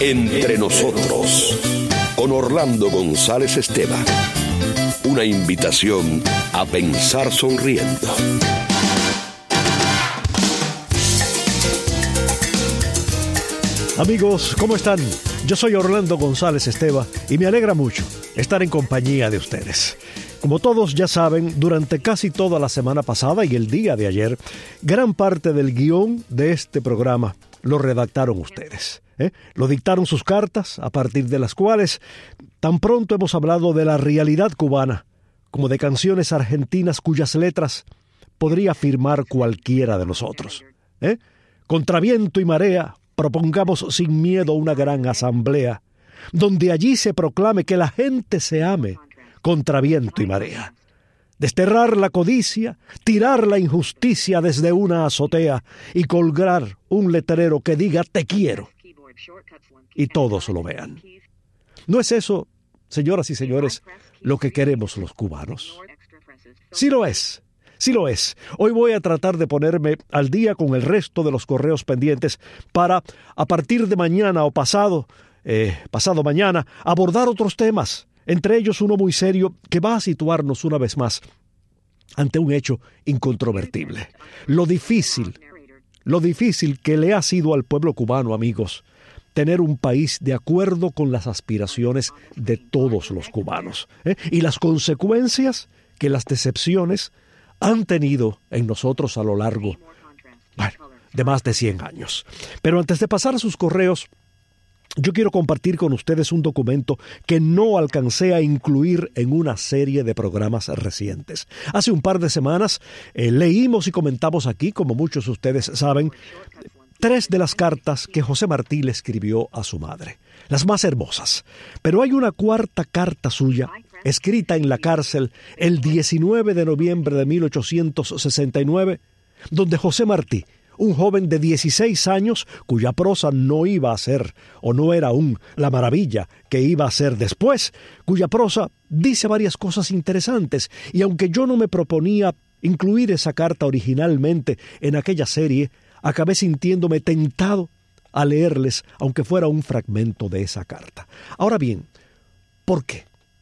Entre nosotros, con Orlando González Esteban. Una invitación a pensar sonriendo. Amigos, ¿cómo están? Yo soy Orlando González Esteban y me alegra mucho estar en compañía de ustedes. Como todos ya saben, durante casi toda la semana pasada y el día de ayer, gran parte del guión de este programa lo redactaron ustedes. Lo dictaron sus cartas, a partir de las cuales tan pronto hemos hablado de la realidad cubana, como de canciones argentinas cuyas letras podría firmar cualquiera de nosotros. Contra viento y marea, propongamos sin miedo una gran asamblea, donde allí se proclame que la gente se ame contra viento y marea. Desterrar la codicia, tirar la injusticia desde una azotea y colgar un letrero que diga te quiero y todos lo vean. ¿No es eso, señoras y señores, lo que queremos los cubanos? Sí lo es. Sí lo es. Hoy voy a tratar de ponerme al día con el resto de los correos pendientes para, a partir de mañana o pasado mañana, abordar otros temas, entre ellos uno muy serio que va a situarnos una vez más ante un hecho incontrovertible. Lo difícil que le ha sido al pueblo cubano, amigos, tener un país de acuerdo con las aspiraciones de todos los cubanos, y las consecuencias que las decepciones han tenido en nosotros a lo largo, de más de 100 años. Pero antes de pasar a sus correos, yo quiero compartir con ustedes un documento que no alcancé a incluir en una serie de programas recientes. Hace un par de semanas leímos y comentamos aquí, como muchos de ustedes saben, 3 de las cartas que José Martí le escribió a su madre, las más hermosas. Pero hay una 4ª carta suya, escrita en la cárcel el 19 de noviembre de 1869, donde José Martí, un joven de 16 años, cuya prosa no iba a ser, o no era aún, la maravilla que iba a ser después, cuya prosa dice varias cosas interesantes, y aunque yo no me proponía incluir esa carta originalmente en aquella serie, acabé sintiéndome tentado a leerles, aunque fuera un fragmento de esa carta. Ahora bien, ¿por qué?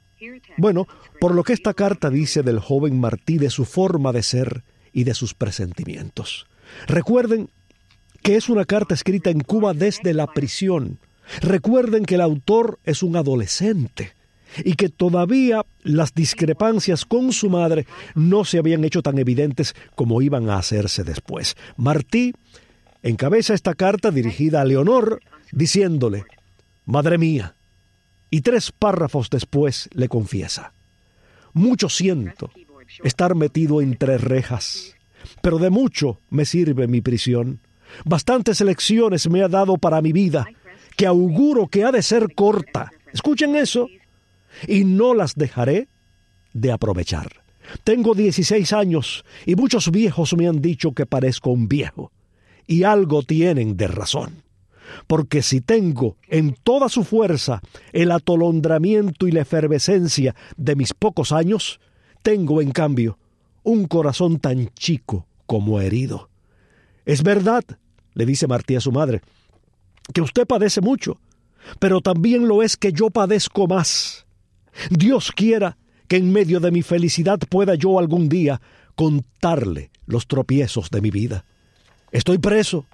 Bueno, por lo que esta carta dice del joven Martí, de su forma de ser y de sus presentimientos. Recuerden que es una carta escrita en Cuba desde la prisión. Recuerden que el autor es un adolescente y que todavía las discrepancias con su madre no se habían hecho tan evidentes como iban a hacerse después. Martí encabeza esta carta dirigida a Leonor diciéndole: «Madre mía», y 3 párrafos después le confiesa: «Mucho siento estar metido entre rejas, pero de mucho me sirve mi prisión. Bastantes lecciones me ha dado para mi vida, que auguro que ha de ser corta». Escuchen eso. «Y no las dejaré de aprovechar. Tengo 16 años y muchos viejos me han dicho que parezco un viejo. Y algo tienen de razón. Porque si tengo en toda su fuerza el atolondramiento y la efervescencia de mis pocos años, tengo en cambio un corazón tan chico como herido. Es verdad», le dice Martí a su madre, «que usted padece mucho, pero también lo es que yo padezco más. Dios quiera que en medio de mi felicidad pueda yo algún día contarle los tropiezos de mi vida. Estoy preso,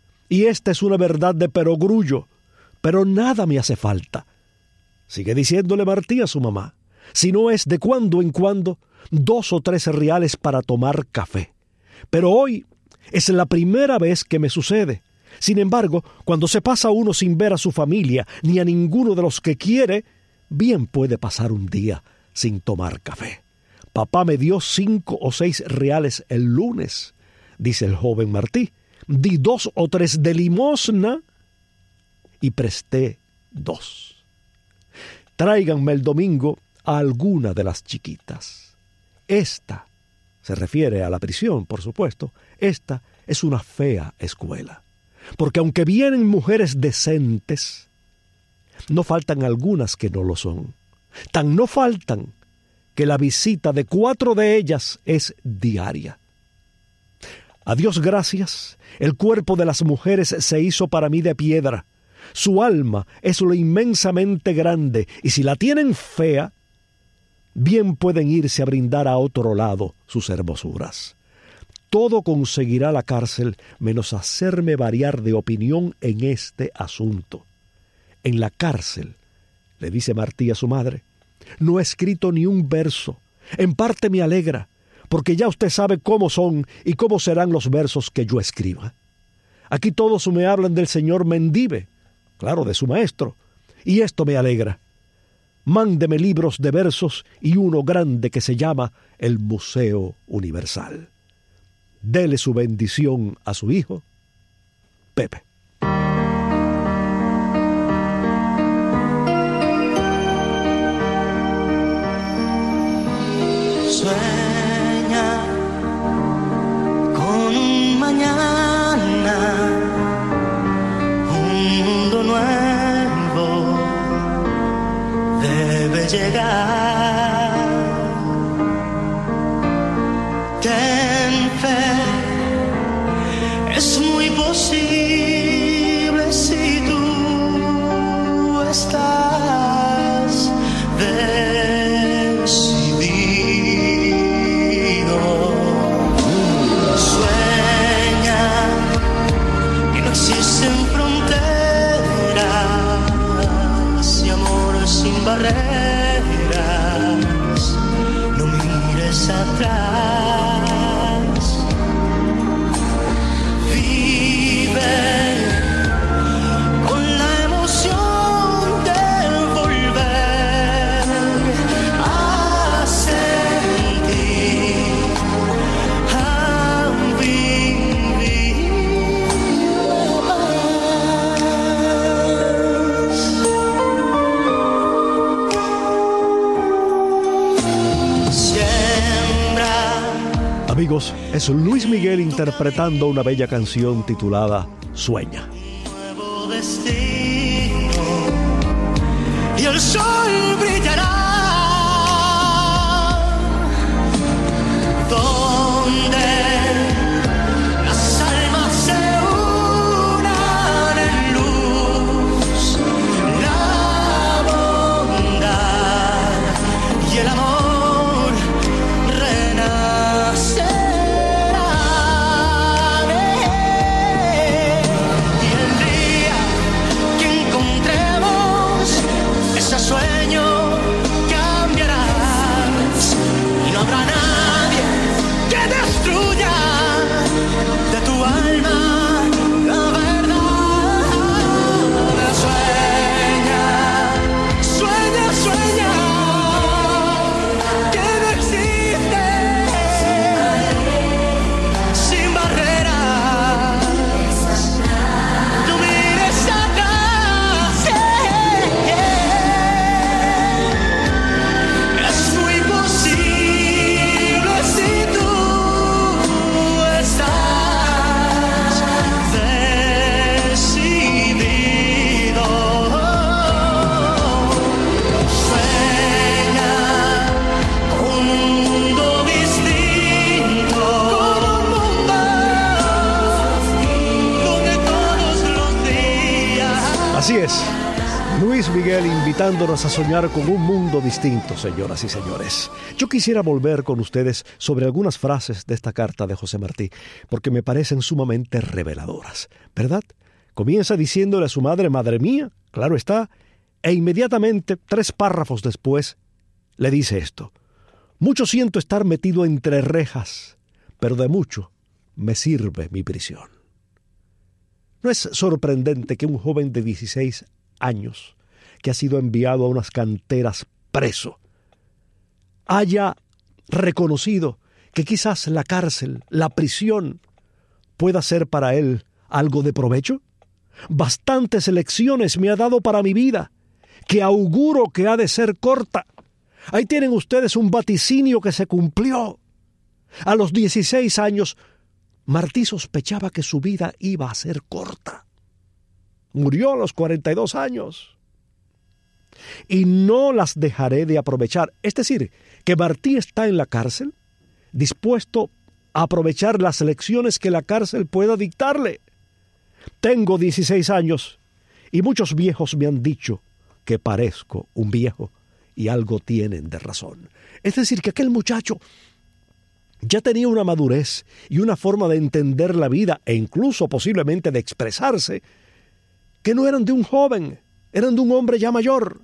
y esta es una verdad de perogrullo, pero nada me hace falta». Sigue diciéndole Martí a su mamá, «si no es de cuando en cuando 2 o 3 reales para tomar café. Pero hoy es la primera vez que me sucede. Sin embargo, cuando se pasa uno sin ver a su familia ni a ninguno de los que quiere, bien puede pasar un día sin tomar café. Papá me dio 5 o 6 reales el lunes», dice el joven Martí. «Di 2 o 3 de limosna y presté 2. Tráiganme el domingo a alguna de las chiquitas. Esta», se refiere a la prisión, por supuesto, «esta es una fea escuela, porque aunque vienen mujeres decentes, no faltan algunas que no lo son. Tan no faltan que la visita de 4 de ellas es diaria. A Dios gracias, el cuerpo de las mujeres se hizo para mí de piedra, Su alma es lo inmensamente grande, y si la tienen fea, bien pueden irse a brindar a otro lado sus hermosuras. Todo conseguirá la cárcel menos hacerme variar de opinión en este asunto. En la cárcel, le dice Martí a su madre, no he escrito ni un verso. En parte me alegra, porque ya usted sabe cómo son y cómo serán los versos que yo escriba. Aquí todos me hablan del señor Mendive, claro, de su maestro, y esto me alegra. Mándeme libros de versos y uno grande que se llama el Museo Universal. Dele su bendición a su hijo, Pepe. Sueña con un mañana, un mundo nuevo debe llegar. Ten fe, es muy posible si tú estás decidido. Sueña que no existen fronteras y amor sin barreras. No mires atrás. Amigos, es Luis Miguel interpretando una bella canción titulada Sueña. Nuevo destino y el sol brillará donde las almas se unan en luz, la bondad y el amor. Así es, Luis Miguel invitándonos a soñar con un mundo distinto, señoras y señores. Yo quisiera volver con ustedes sobre algunas frases de esta carta de José Martí, porque me parecen sumamente reveladoras, ¿verdad? Comienza diciéndole a su madre, madre mía, claro está, e inmediatamente, 3 párrafos después, le dice esto: mucho siento estar metido entre rejas, pero de mucho me sirve mi prisión. ¿No es sorprendente que un joven de 16 años, que ha sido enviado a unas canteras preso, haya reconocido que quizás la cárcel, la prisión, pueda ser para él algo de provecho? Bastantes lecciones me ha dado para mi vida, que auguro que ha de ser corta. Ahí tienen ustedes un vaticinio que se cumplió. A los 16 años, Martí sospechaba que su vida iba a ser corta. Murió a los 42 años. Y no las dejaré de aprovechar. Es decir, que Martí está en la cárcel, dispuesto a aprovechar las lecciones que la cárcel pueda dictarle. Tengo 16 años Y muchos viejos me han dicho que parezco un viejo, y algo tienen de razón. Es decir, que aquel muchacho ya tenía una madurez y una forma de entender la vida e incluso posiblemente de expresarse que no eran de un joven, eran de un hombre ya mayor.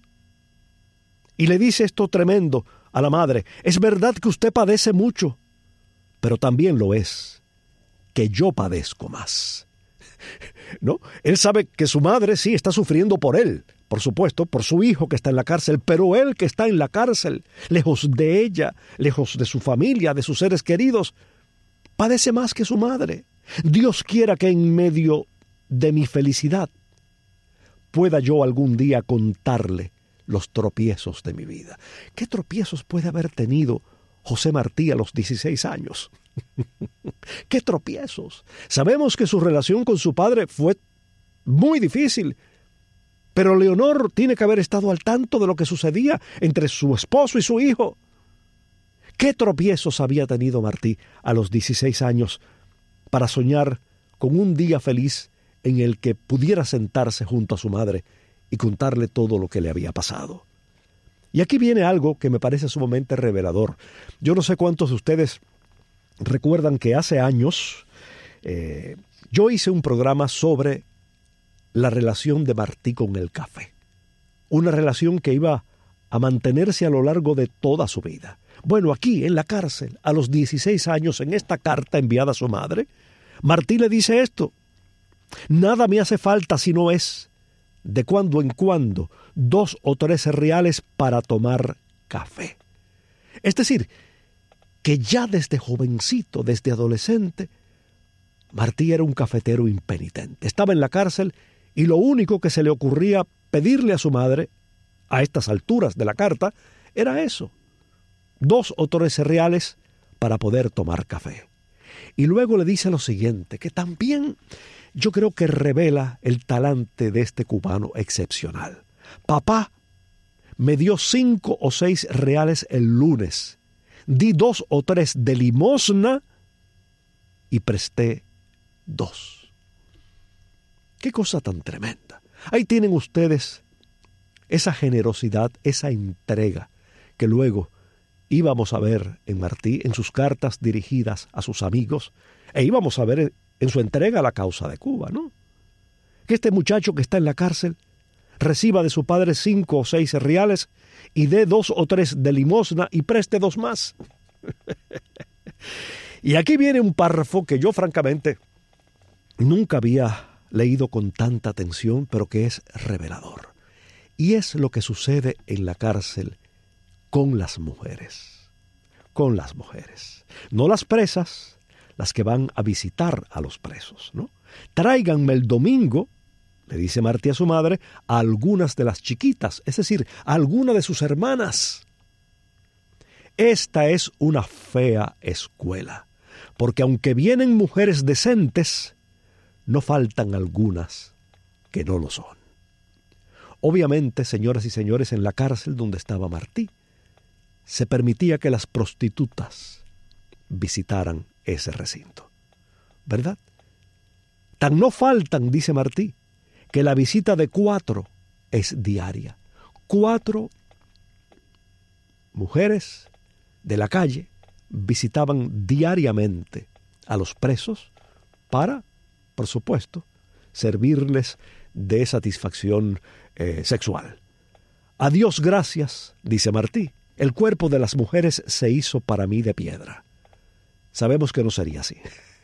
Y le dice esto tremendo a la madre: es verdad que usted padece mucho, pero también lo es que yo padezco más. ¿No? Él sabe que su madre sí está sufriendo por él, por supuesto, por su hijo que está en la cárcel, pero él que está en la cárcel, lejos de ella, lejos de su familia, de sus seres queridos, padece más que su madre. Dios quiera que en medio de mi felicidad pueda yo algún día contarle los tropiezos de mi vida. ¿Qué tropiezos puede haber tenido José Martí a los 16 años? ¡Qué tropiezos! Sabemos que su relación con su padre fue muy difícil, pero Leonor tiene que haber estado al tanto de lo que sucedía entre su esposo y su hijo. ¿Qué tropiezos había tenido Martí a los 16 años para soñar con un día feliz en el que pudiera sentarse junto a su madre y contarle todo lo que le había pasado? Y aquí viene algo que me parece sumamente revelador. Yo no sé cuántos de ustedes recuerdan que hace años yo hice un programa sobre la relación de Martí con el café. Una relación que iba a mantenerse a lo largo de toda su vida. Bueno, aquí en la cárcel, a los 16 años, en esta carta enviada a su madre, Martí le dice esto: nada me hace falta si no es, de cuando en cuando, 2 o 3 reales para tomar café. Es decir, que ya desde jovencito, desde adolescente, Martí era un cafetero impenitente. Estaba en la cárcel y lo único que se le ocurría pedirle a su madre, a estas alturas de la carta, era eso: 2 o 3 reales para poder tomar café. Y luego le dice lo siguiente, que también yo creo que revela el talante de este cubano excepcional. Papá me dio 5 o 6 reales el lunes, di 2 o 3 de limosna y presté 2. ¡Qué cosa tan tremenda! Ahí tienen ustedes esa generosidad, esa entrega que luego íbamos a ver en Martí, en sus cartas dirigidas a sus amigos, e íbamos a ver en su entrega a la causa de Cuba, ¿no? Que este muchacho que está en la cárcel reciba de su padre 5 o 6 reales y dé 2 o 3 de limosna y preste 2 más. Y aquí viene un párrafo que yo francamente nunca había leído con tanta atención, pero que es revelador. Y es lo que sucede en la cárcel con las mujeres. Con las mujeres. No las presas, las que van a visitar a los presos, ¿no? Tráiganme el domingo, le dice Martí a su madre, a algunas de las chiquitas, es decir, a alguna de sus hermanas. Esta es una fea escuela, porque aunque vienen mujeres decentes, no faltan algunas que no lo son. Obviamente, señoras y señores, en la cárcel donde estaba Martí, se permitía que las prostitutas visitaran ese recinto, ¿verdad? Tan no faltan, dice Martí, que la visita de 4 es diaria. 4 mujeres de la calle visitaban diariamente a los presos para, por supuesto, servirles de satisfacción sexual. A Dios gracias, dice Martí, el cuerpo de las mujeres se hizo para mí de piedra. Sabemos que no sería así.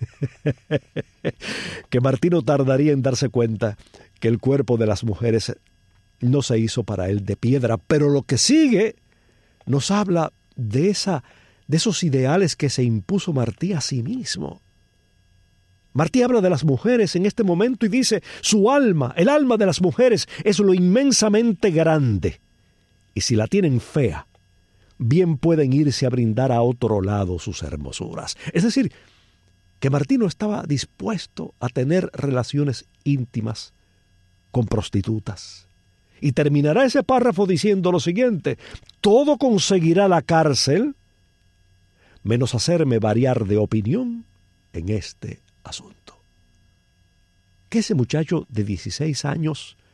Que Martí no tardaría en darse cuenta que el cuerpo de las mujeres no se hizo para él de piedra, pero lo que sigue nos habla de esos ideales que se impuso Martí a sí mismo. Martí habla de las mujeres en este momento y dice: su alma, el alma de las mujeres, es lo inmensamente grande. Y si la tienen fea, bien pueden irse a brindar a otro lado sus hermosuras. Es decir, que Martí no estaba dispuesto a tener relaciones íntimas con prostitutas. Y terminará ese párrafo diciendo lo siguiente: todo conseguirá la cárcel, menos hacerme variar de opinión en este asunto. Que ese muchacho de 16 años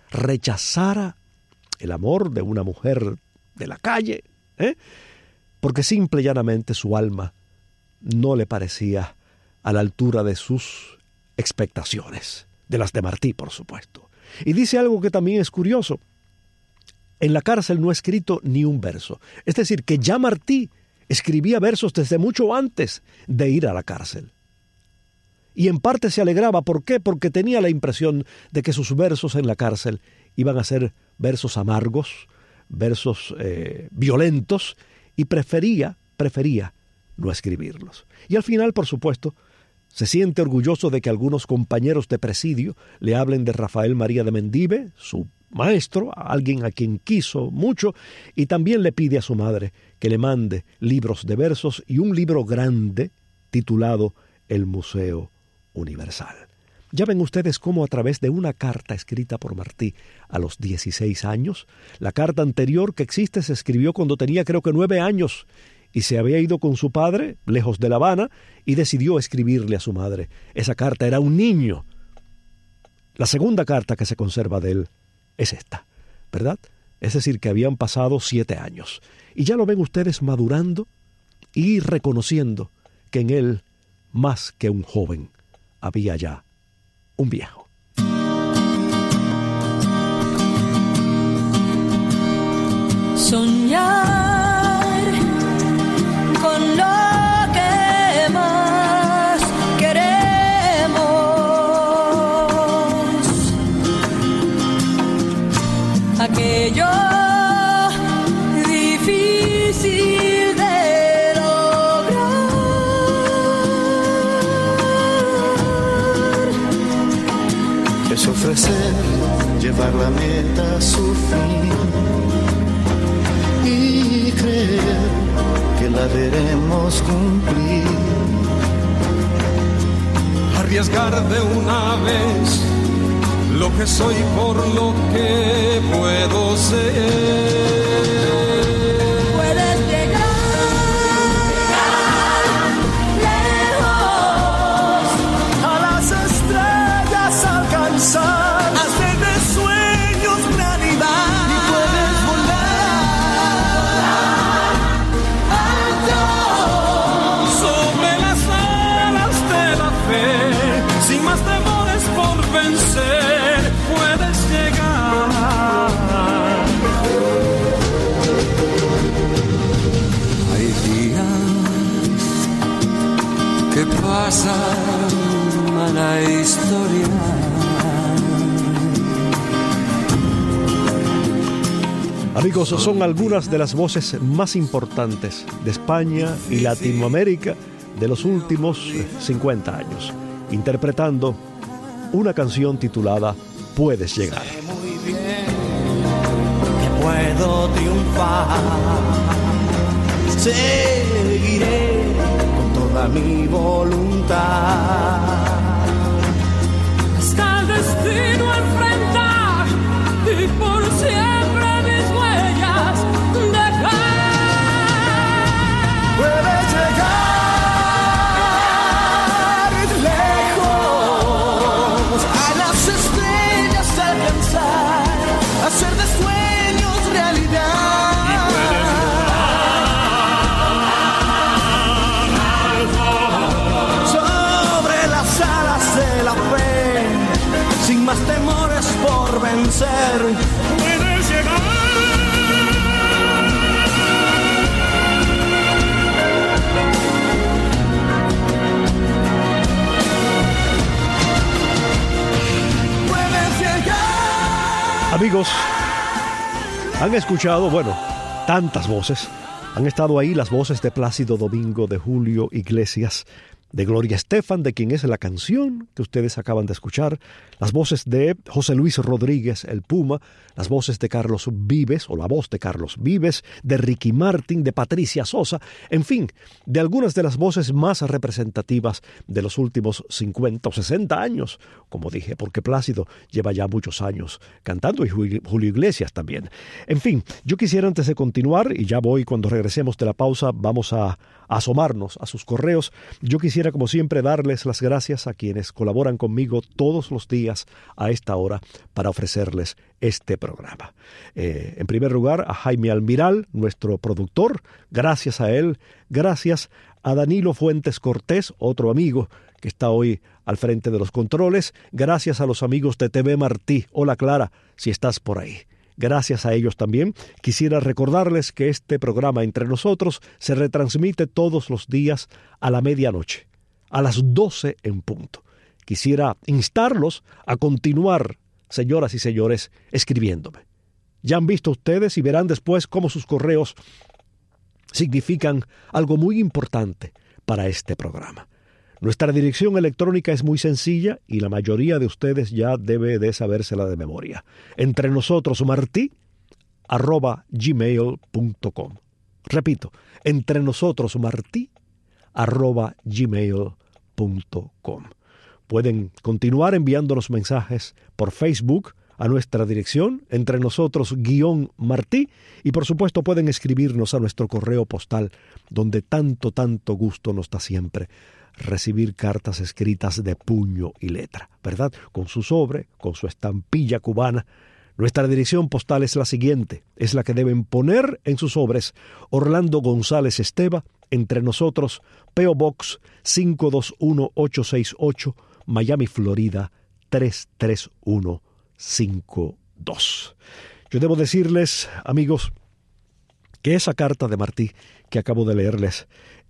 rechazara el amor de una mujer de la calle, porque simple y llanamente su alma no le parecía a la altura de sus expectaciones, de las de Martí, por supuesto. Y dice algo que también es curioso. En la cárcel no ha escrito ni un verso. Es decir, que ya Martí escribía versos desde mucho antes de ir a la cárcel. Y en parte se alegraba. ¿Por qué? Porque tenía la impresión de que sus versos en la cárcel iban a ser versos amargos, versos violentos, y prefería no escribirlos. Y al final, por supuesto, se siente orgulloso de que algunos compañeros de presidio le hablen de Rafael María de Mendive, su maestro, a alguien a quien quiso mucho, y también le pide a su madre que le mande libros de versos y un libro grande titulado El Museo Universal. Ya ven ustedes cómo a través de una carta escrita por Martí a los 16 años, la carta anterior que existe se escribió cuando tenía creo que 9 años, y se había ido con su padre, lejos de La Habana, y decidió escribirle a su madre. Esa carta era un niño. La segunda carta que se conserva de él es esta, ¿verdad? Es decir, que habían pasado 7 años. Y ya lo ven ustedes madurando y reconociendo que en él, más que un joven, había ya un viejo. Soñar con lo que más queremos, aquello difícil de lograr, es ofrecer, llevar la meta a su fin y creer que la veremos cumplir. Arriesgar de una vez lo que soy por lo que puedo ser. puedes llegar lejos, A las estrellas alcanzar, hacer de sueños realidad. Y puedes volar alto Sobre las alas de la fe, sin más temores por vencer, puedes llegar. Hay días que pasan a la historia. Amigos, son algunas de las voces más importantes de España y Latinoamérica de los últimos 50 años, interpretando una canción titulada Puedes llegar. Sé muy bien que puedo triunfar. Seguiré con toda mi voluntad. hasta el destino enfrentar y por siempre mis huellas dejar. Puedes llegar lejos, a las estrellas alcanzar, hacer de sueños realidad. Y puedes volar sobre las alas de la fe, sin más temores por vencer. Puedes llegar. Amigos, han escuchado, tantas voces. Han estado ahí las voces de Plácido Domingo, de Julio Iglesias, de Gloria Estefan, de quien es la canción que ustedes acaban de escuchar, las voces de José Luis Rodríguez, el Puma, las voces de Carlos Vives, o la voz de Carlos Vives, de Ricky Martin, de Patricia Sosa, en fin, de algunas de las voces más representativas de los últimos 50 o 60 años, como dije, porque Plácido lleva ya muchos años cantando y Julio Iglesias también. En fin, yo quisiera antes de continuar, y ya voy cuando regresemos de la pausa, vamos a asomarnos a sus correos, yo quisiera, como siempre, darles las gracias a quienes colaboran conmigo todos los días a esta hora para ofrecerles este programa. En primer lugar, a Jaime Almiral, nuestro productor, gracias a él, gracias a Danilo Fuentes Cortés, otro amigo que está hoy al frente de los controles, gracias a los amigos de TV Martí. Hola Clara, si estás por ahí. Gracias a ellos también. Quisiera recordarles que este programa Entre Nosotros se retransmite todos los días a la medianoche, a las 12 en punto. Quisiera instarlos a continuar, señoras y señores, escribiéndome. Ya han visto ustedes y verán después cómo sus correos significan algo muy importante para este programa. Nuestra dirección electrónica es muy sencilla y la mayoría de ustedes ya debe de sabérsela de memoria. entrenosotros@gmail.com. Repito, entrenosotros@gmail.com. Pueden continuar enviándonos mensajes por Facebook a nuestra dirección, Entre Nosotros-Martí, y por supuesto pueden escribirnos a nuestro correo postal, donde tanto gusto nos da siempre recibir cartas escritas de puño y letra, ¿verdad? Con su sobre, con su estampilla cubana. Nuestra dirección postal es la siguiente, es la que deben poner en sus sobres: Orlando González Esteva, Entre Nosotros, P.O. Box 521868, Miami, Florida 33152. Yo debo decirles, amigos, que esa carta de Martí que acabo de leerles,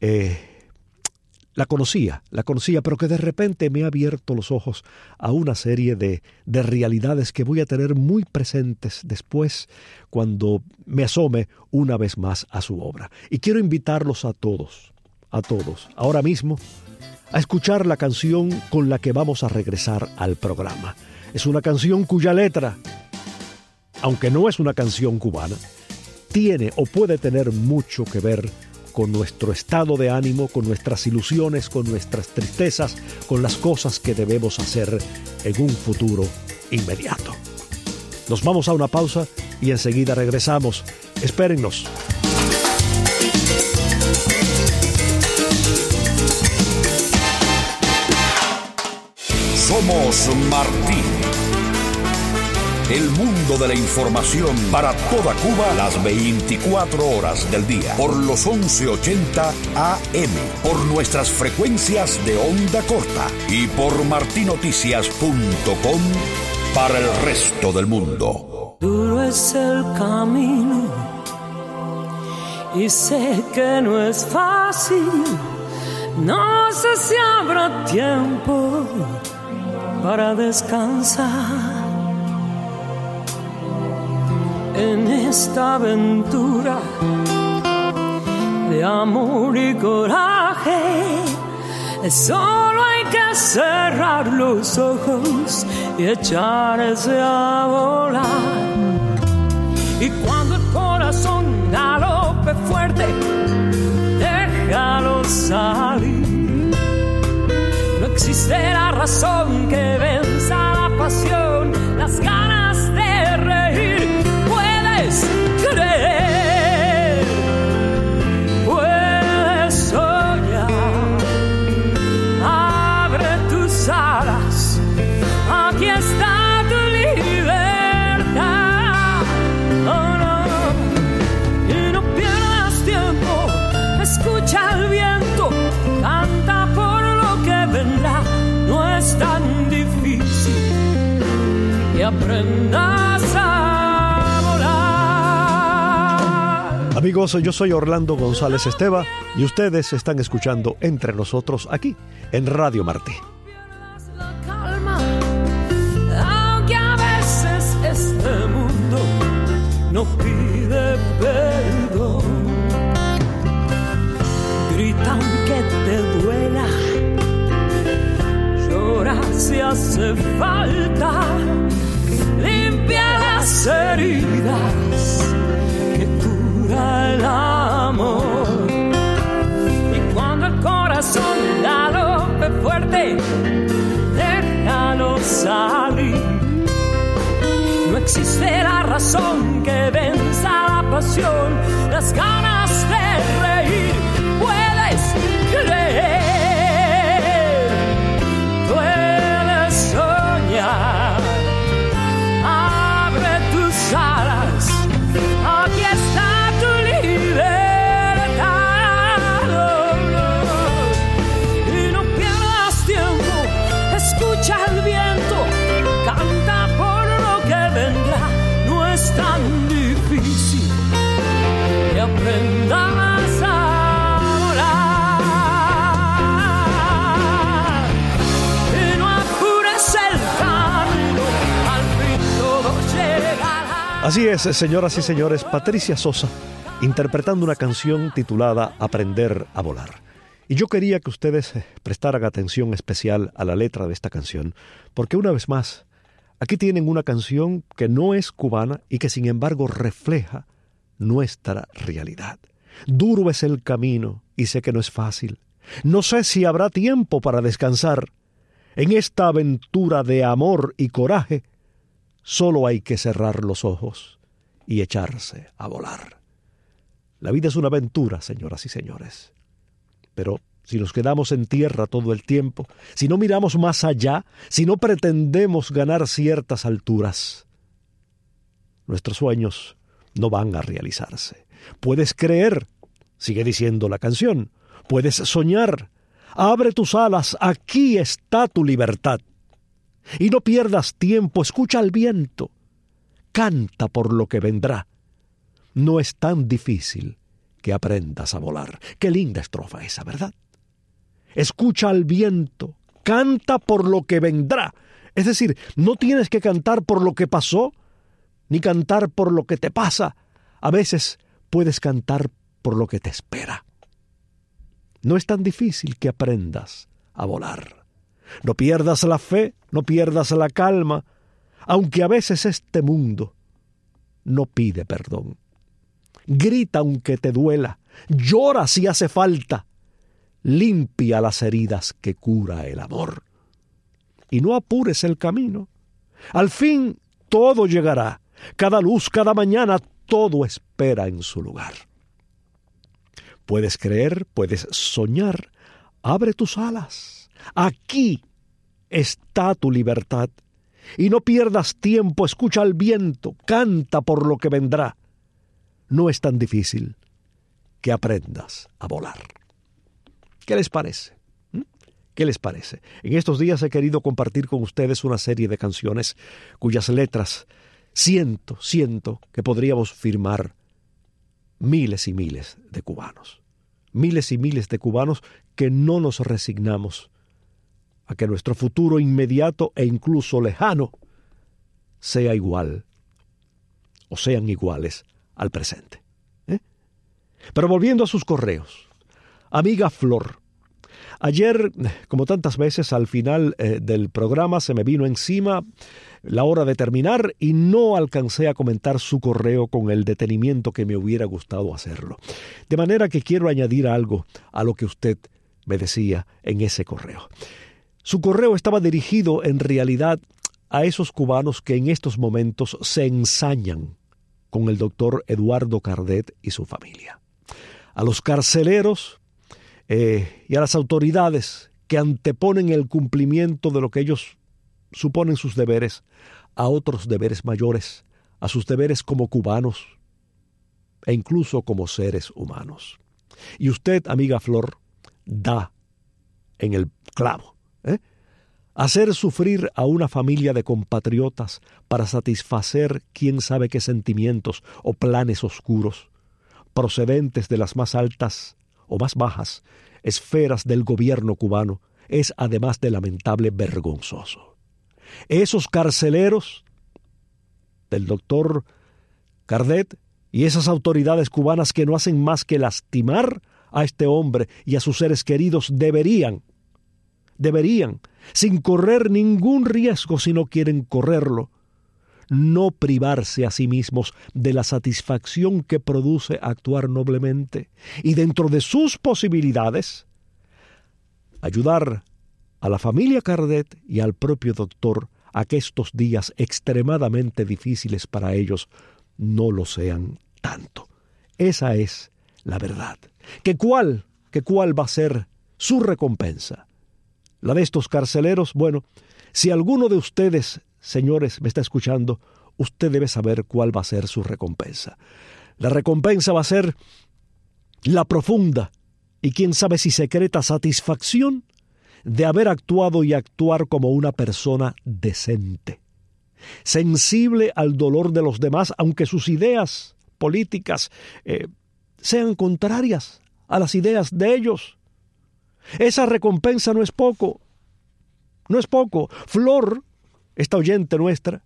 la conocía, pero que de repente me ha abierto los ojos a una serie de realidades que voy a tener muy presentes después cuando me asome una vez más a su obra. Y quiero invitarlos a todos, ahora mismo, a escuchar la canción con la que vamos a regresar al programa. Es una canción cuya letra, aunque no es una canción cubana, tiene o puede tener mucho que ver con nuestro estado de ánimo, con nuestras ilusiones, con nuestras tristezas, con las cosas que debemos hacer en un futuro inmediato. Nos vamos a una pausa y enseguida regresamos. Espérennos. Somos Martí. El mundo de la información para toda Cuba las 24 horas del día. Por los 1180 AM. Por nuestras frecuencias de onda corta. Y por martinoticias.com para el resto del mundo. Duro es el camino y sé que no es fácil. No sé si habrá tiempo para descansar en esta aventura de amor y coraje. Solo hay que cerrar los ojos y echarse a volar. Y cuando el corazón galope fuerte, déjalo salir. No existe la razón que venza la pasión, las ganas de reír. Puedes creer, puedes soñar. Abre tus alas, aquí está tu libertad. Oh, no. Y no pierdas tiempo, escucha el viento, canta por lo que vendrá. No es tan difícil que aprendas a volar. Amigos, yo soy Orlando González Esteva y ustedes están escuchando Entre Nosotros aquí en Radio Martí. La calma, aunque a veces este mundo no pide perdón. Grita aunque te duela, llora si hace falta, limpia las heridas que cura el amor. Y cuando el corazón galope fuerte, déjalo salir. No existe la razón que venza la pasión, las ganas de reír. Puedes Así es, señoras y señores, Patricia Sosa interpretando una canción titulada Aprender a volar. Y yo quería que ustedes prestaran atención especial a la letra de esta canción, porque una vez más, aquí tienen una canción que no es cubana y que sin embargo refleja nuestra realidad. Duro es el camino y sé que no es fácil. No sé si habrá tiempo para descansar. En esta aventura de amor y coraje, solo hay que cerrar los ojos y echarse a volar. La vida es una aventura, señoras y señores. Pero si nos quedamos en tierra todo el tiempo, si no miramos más allá, si no pretendemos ganar ciertas alturas, nuestros sueños no van a realizarse. Puedes creer, sigue diciendo la canción, puedes soñar, abre tus alas, aquí está tu libertad. Y no pierdas tiempo, escucha al viento, canta por lo que vendrá. No es tan difícil que aprendas a volar. Qué linda estrofa esa, ¿verdad? Escucha al viento, canta por lo que vendrá. Es decir, no tienes que cantar por lo que pasó, ni cantar por lo que te pasa. A veces puedes cantar por lo que te espera. No es tan difícil que aprendas a volar. No pierdas la fe, no pierdas la calma, aunque a veces este mundo no pide perdón. Grita aunque te duela, llora si hace falta, limpia las heridas que cura el amor. Y no apures el camino. Al fin todo llegará, cada luz, cada mañana, todo espera en su lugar. Puedes creer, puedes soñar, abre tus alas. Aquí está tu libertad. Y no pierdas tiempo, escucha al viento, canta por lo que vendrá. No es tan difícil que aprendas a volar. ¿Qué les parece? ¿Qué les parece? En estos días he querido compartir con ustedes una serie de canciones cuyas letras siento que podríamos firmar miles y miles de cubanos. Miles y miles de cubanos que no nos resignamos a que nuestro futuro inmediato e incluso lejano sea igual o sean iguales al presente. Pero volviendo a sus correos, amiga Flor, ayer, como tantas veces, al final del programa se me vino encima la hora de terminar y no alcancé a comentar su correo con el detenimiento que me hubiera gustado hacerlo. De manera que quiero añadir algo a lo que usted me decía en ese correo. Su correo estaba dirigido en realidad a esos cubanos que en estos momentos se ensañan con el doctor Eduardo Cardet y su familia. A los carceleros y a las autoridades que anteponen el cumplimiento de lo que ellos suponen sus deberes a otros deberes mayores, a sus deberes como cubanos e incluso como seres humanos. Y usted, amiga Flor, da en el clavo. Hacer sufrir a una familia de compatriotas para satisfacer quién sabe qué sentimientos o planes oscuros, procedentes de las más altas o más bajas esferas del gobierno cubano, es además de lamentable vergonzoso. Esos carceleros del doctor Cardet y esas autoridades cubanas que no hacen más que lastimar a este hombre y a sus seres queridos deberían, sin correr ningún riesgo si no quieren correrlo, no privarse a sí mismos de la satisfacción que produce actuar noblemente y dentro de sus posibilidades ayudar a la familia Cardet y al propio doctor a que estos días extremadamente difíciles para ellos no lo sean tanto. Esa es la verdad. ¿Que cuál va a ser su recompensa? La de estos carceleros, bueno, si alguno de ustedes, señores, me está escuchando, usted debe saber cuál va a ser su recompensa. La recompensa va a ser la profunda y quién sabe si secreta satisfacción de haber actuado y actuar como una persona decente, sensible al dolor de los demás, aunque sus ideas políticas sean contrarias a las ideas de ellos. Esa recompensa no es poco. Flor, esta oyente nuestra,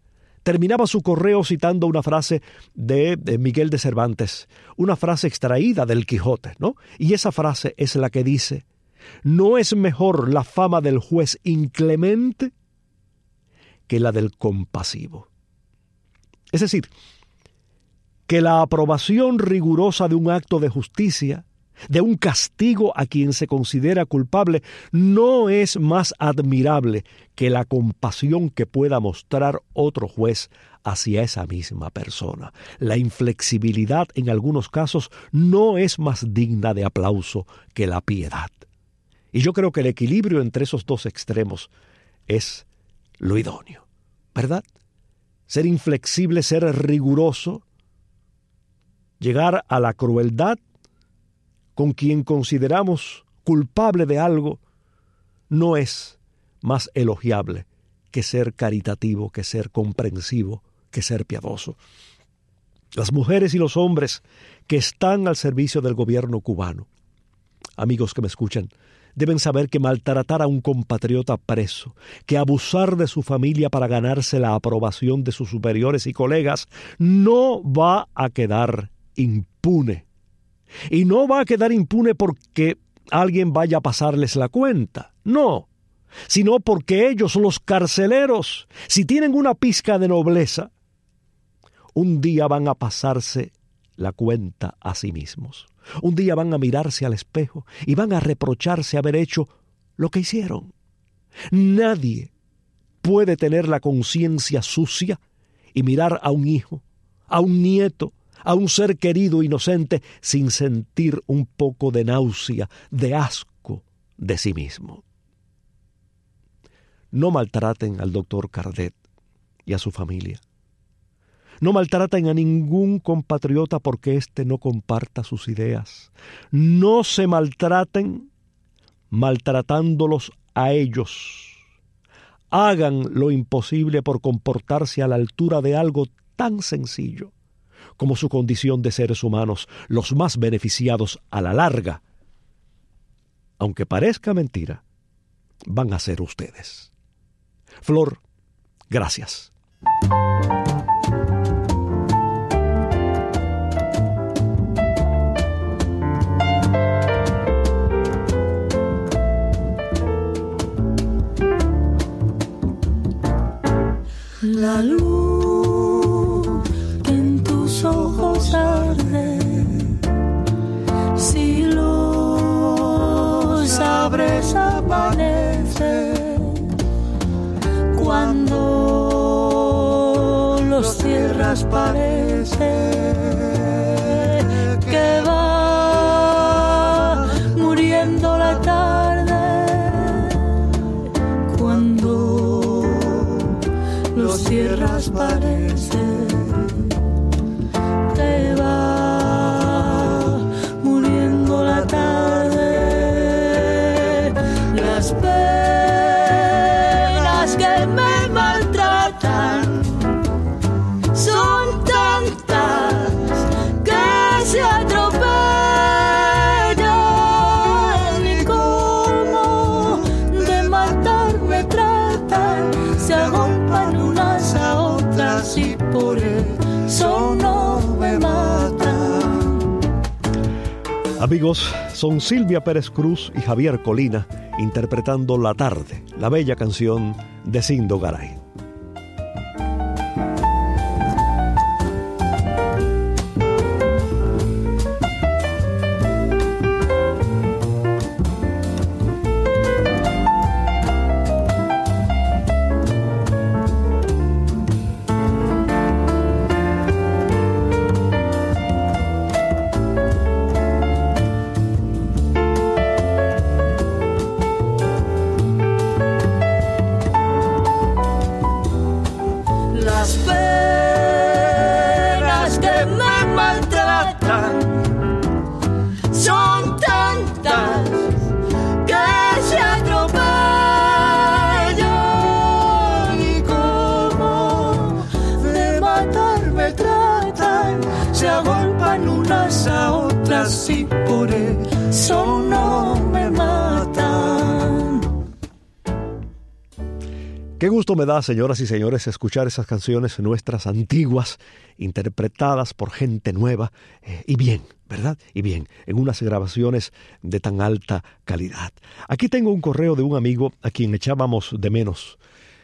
Terminaba su correo citando una frase de Miguel de Cervantes, una frase extraída del Quijote, ¿no? Y esa frase es la que dice: no es mejor la fama del juez inclemente que la del compasivo. Es decir, que la aprobación rigurosa de un acto de justicia, de un castigo a quien se considera culpable, no es más admirable que la compasión que pueda mostrar otro juez hacia esa misma persona. La inflexibilidad en algunos casos no es más digna de aplauso que la piedad. Y yo creo que el equilibrio entre esos dos extremos es lo idóneo, ¿verdad? Ser inflexible, ser riguroso, llegar a la crueldad con quien consideramos culpable de algo, no es más elogiable que ser caritativo, que ser comprensivo, que ser piadoso. Las mujeres y los hombres que están al servicio del gobierno cubano, amigos que me escuchan, deben saber que maltratar a un compatriota preso, que abusar de su familia para ganarse la aprobación de sus superiores y colegas, no va a quedar impune. Y no va a quedar impune porque alguien vaya a pasarles la cuenta, no, sino porque ellos, los carceleros, si tienen una pizca de nobleza, un día van a pasarse la cuenta a sí mismos. Un día van a mirarse al espejo y van a reprocharse haber hecho lo que hicieron. Nadie puede tener la conciencia sucia y mirar a un hijo, a un nieto, a un ser querido inocente sin sentir un poco de náusea, de asco de sí mismo. No maltraten al doctor Cardet y a su familia. No maltraten a ningún compatriota porque éste no comparta sus ideas. No se maltraten maltratándolos a ellos. Hagan lo imposible por comportarse a la altura de algo tan sencillo como su condición de seres humanos, los más beneficiados a la larga. Aunque parezca mentira, van a ser ustedes. Flor, gracias. La luz que en tus ojos arde, si los abres aparece, cuando los cierras parece que va muriendo la tarde, cuando los cierras parece que va muriendo la tarde. Las penas que me maltratan son tantas que se atropellan, y como de matar me tratan, se agolpan unas a otras y por eso no me matan. Amigos, son Silvia Pérez Cruz y Javier Colina interpretando La Tarde, la bella canción de Sindo Garay. Las penas que me maltratan son tantas que se atropellan, y como de matar me tratan, se agolpan unas a otras y por eso no me matan. Qué gusto me da, señoras y señores, escuchar esas canciones nuestras antiguas, interpretadas por gente nueva, y bien, ¿verdad? Y bien, en unas grabaciones de tan alta calidad. Aquí tengo un correo de un amigo a quien echábamos de menos,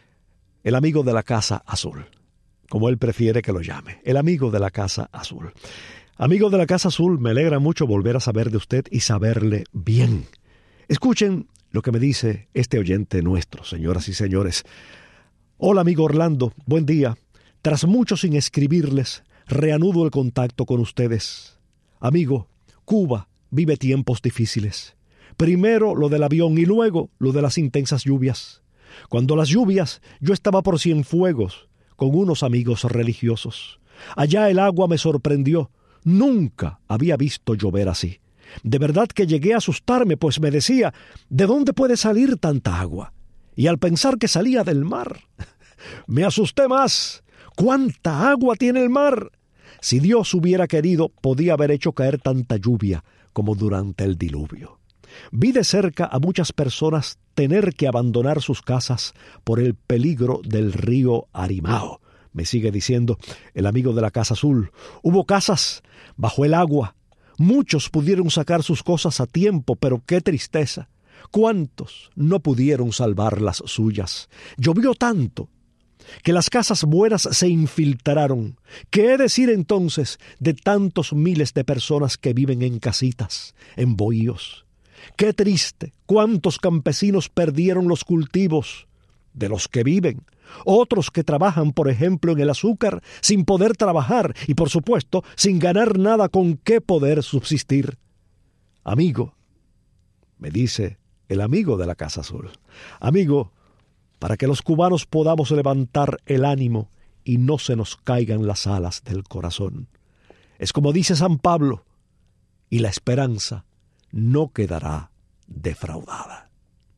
el amigo de la Casa Azul, como él prefiere que lo llame, el amigo de la Casa Azul. Amigo de la Casa Azul, me alegra mucho volver a saber de usted y saberle bien. Escuchen lo que me dice este oyente nuestro, señoras y señores. Hola, amigo Orlando, buen día. Tras mucho sin escribirles, reanudo el contacto con ustedes. Amigo, Cuba vive tiempos difíciles. Primero lo del avión y luego lo de las intensas lluvias. Cuando las lluvias, yo estaba por Cienfuegos con unos amigos religiosos. Allá el agua me sorprendió. Nunca había visto llover así. De verdad que llegué a asustarme, pues me decía, ¿de dónde puede salir tanta agua? Y al pensar que salía del mar, me asusté más. ¿Cuánta agua tiene el mar? Si Dios hubiera querido, podía haber hecho caer tanta lluvia como durante el diluvio. Vi de cerca a muchas personas tener que abandonar sus casas por el peligro del río Arimao. Me sigue diciendo el amigo de la Casa Azul. Hubo casas bajo el agua. Muchos pudieron sacar sus cosas a tiempo, pero qué tristeza. ¿Cuántos no pudieron salvar las suyas? Llovió tanto que las casas buenas se infiltraron. ¿Qué decir entonces de tantos miles de personas que viven en casitas, en bohíos? Qué triste, cuántos campesinos perdieron los cultivos de los que viven. Otros que trabajan, por ejemplo, en el azúcar, sin poder trabajar y, por supuesto, sin ganar nada con qué poder subsistir. Amigo, me dice el amigo de la Casa Azul, amigo, para que los cubanos podamos levantar el ánimo y no se nos caigan las alas del corazón. Es como dice San Pablo, y la esperanza no quedará defraudada.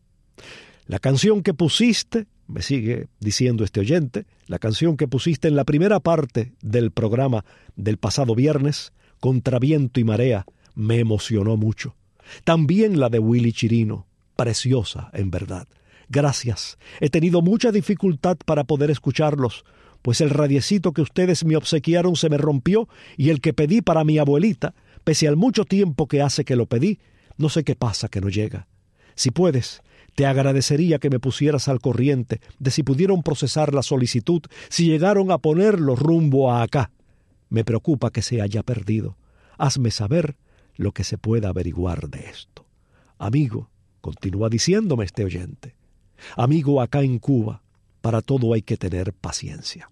La canción que pusiste, me sigue diciendo este oyente, la canción que pusiste en la primera parte del programa del pasado viernes, Contra Viento y Marea, me emocionó mucho. También la de Willy Chirino, preciosa en verdad. Gracias, he tenido mucha dificultad para poder escucharlos, pues el radiecito que ustedes me obsequiaron se me rompió y el que pedí para mi abuelita, pese al mucho tiempo que hace que lo pedí, no sé qué pasa que no llega. Si puedes, te agradecería que me pusieras al corriente de si pudieron procesar la solicitud, si llegaron a ponerlo rumbo a acá. Me preocupa que se haya perdido. Hazme saber lo que se pueda averiguar de esto. Amigo, continúa diciéndome este oyente, amigo, acá en Cuba, para todo hay que tener paciencia.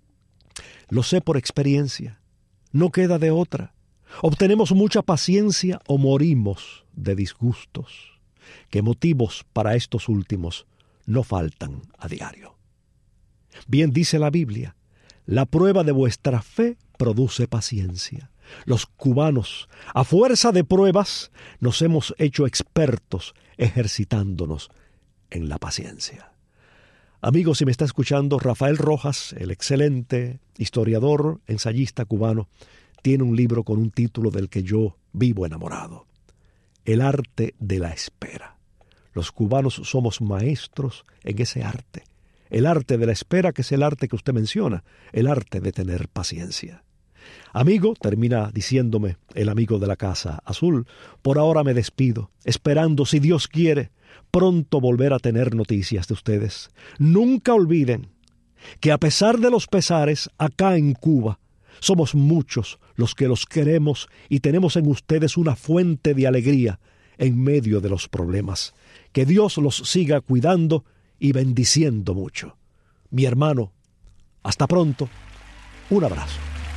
Lo sé por experiencia, no queda de otra. Obtenemos mucha paciencia o morimos de disgustos, que motivos para estos últimos no faltan a diario. Bien dice la Biblia, la prueba de vuestra fe produce paciencia. Los cubanos, a fuerza de pruebas, nos hemos hecho expertos ejercitándonos en la paciencia. Amigo, si me está escuchando, Rafael Rojas, el excelente historiador, ensayista cubano, tiene un libro con un título del que yo vivo enamorado. El arte de la espera. Los cubanos somos maestros en ese arte. El arte de la espera, que es el arte que usted menciona, el arte de tener paciencia. Amigo, termina diciéndome el amigo de la Casa Azul, por ahora me despido, esperando, si Dios quiere, pronto volver a tener noticias de ustedes. Nunca olviden que a pesar de los pesares, acá en Cuba, somos muchos los que los queremos y tenemos en ustedes una fuente de alegría en medio de los problemas. Que Dios los siga cuidando y bendiciendo mucho. Mi hermano, hasta pronto. Un abrazo.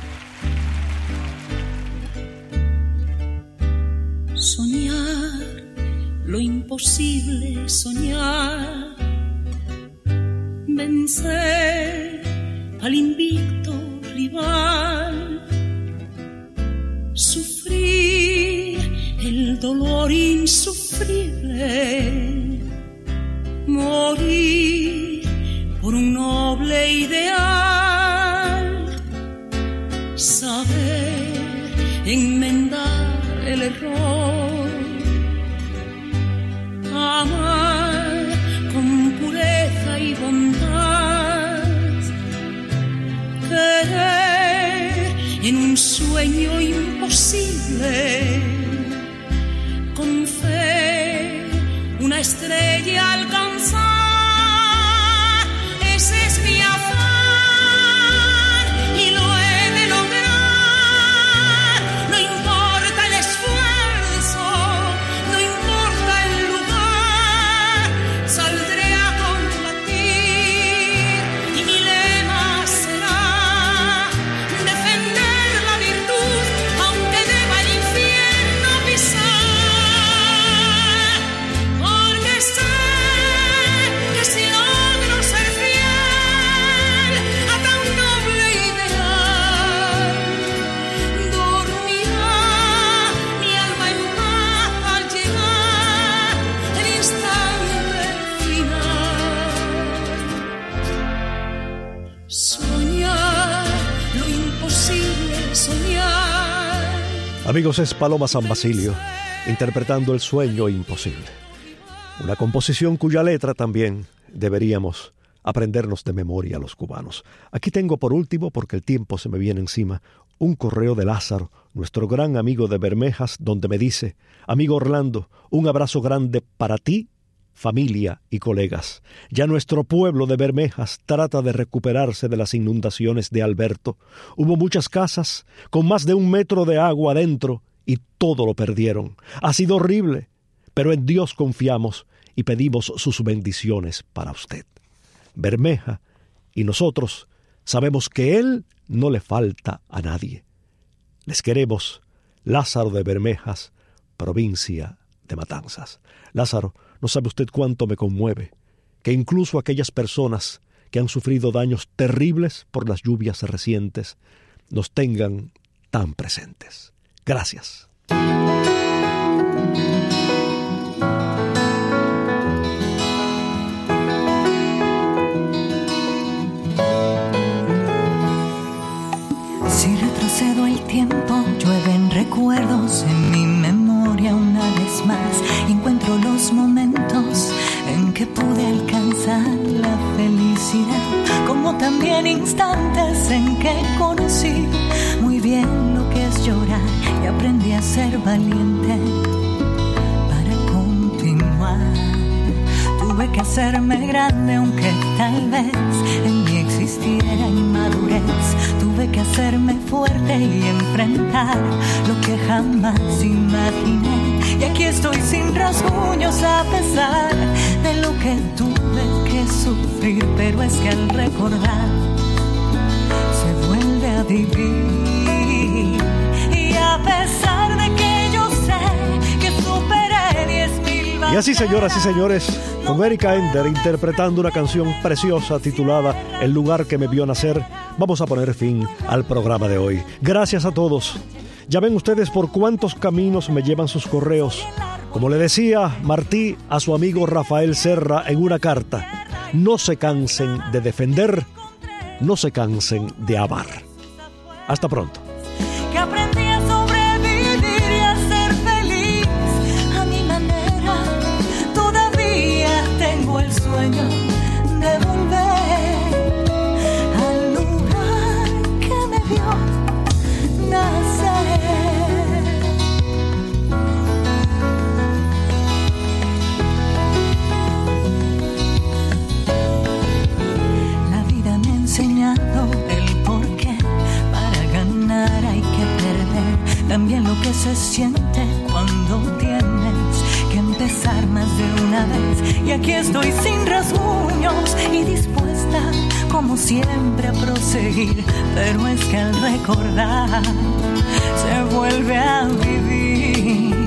Soñar lo imposible, soñar, vencer al invicto rival, sufrir el dolor insufrible, morir por un noble ideal, saber enmendar el error, amar con pureza y bondad, en un sueño imposible. Con fe, una estrella alcanzar, ese es mi afán y lo he de lograr. No importa el esfuerzo, no importa el lugar, saldré a combatir y mi lema será defender la virtud, aunque deba el infierno pisar, porque sé que si logro ser fiel a tan noble ideal, dormirá mi alma en paz al llegar el instante final. Soñar lo imposible, soñar. Amigos, es Paloma San Basilio interpretando El sueño imposible. Una composición cuya letra también deberíamos aprendernos de memoria los cubanos. Aquí tengo por último, porque el tiempo se me viene encima, un correo de Lázaro, nuestro gran amigo de Bermejas, donde me dice: amigo Orlando, un abrazo grande para ti, familia y colegas. Ya nuestro pueblo de Bermejas trata de recuperarse de las inundaciones de Alberto. Hubo muchas casas con más de 1 metro de agua adentro y todo lo perdieron. Ha sido horrible, pero en Dios confiamos y pedimos sus bendiciones para usted. Bermeja y nosotros sabemos que Él no le falta a nadie. Les queremos, Lázaro de Bermejas, provincia de Matanzas. Lázaro, no sabe usted cuánto me conmueve que incluso aquellas personas que han sufrido daños terribles por las lluvias recientes nos tengan tan presentes. Gracias. Si retrocedo el tiempo, llueven recuerdos en mi memoria una vez más. Y encuentro los momentos en que pude alcanzar la felicidad, como también instantes en que conocí muy bien lo que es llorar y aprendí a ser valiente para continuar. Tuve que hacerme grande aunque tal vez en mí existiera inmadurez. Tuve que hacerme fuerte y enfrentar lo que jamás imaginé. Y aquí estoy sin rasguños a pesar de lo que tuve que sufrir. Pero es que al recordar se vuelve a vivir. Y a pesar de que yo sé que superé 10,000 barreras. Y así, señoras y señores, con Erika Ender interpretando una canción preciosa titulada El lugar que me vio nacer, vamos a poner fin al programa de hoy. Gracias a todos. Ya ven ustedes por cuántos caminos me llevan sus correos. Como le decía Martí a su amigo Rafael Serra en una carta: no se cansen de defender, no se cansen de amar. Hasta pronto. Que aprendí a sobrevivir y a ser feliz a mi manera. Todavía tengo el sueño de volver al lugar que me vio nacer. La vida me ha enseñado el porqué. Para ganar hay que perder. También lo que se siente cuando tienes que empezar más de una vez. Y aquí estoy sin rasguños y dispuesta como siempre a proseguir. Pero es que al recordar se vuelve a vivir.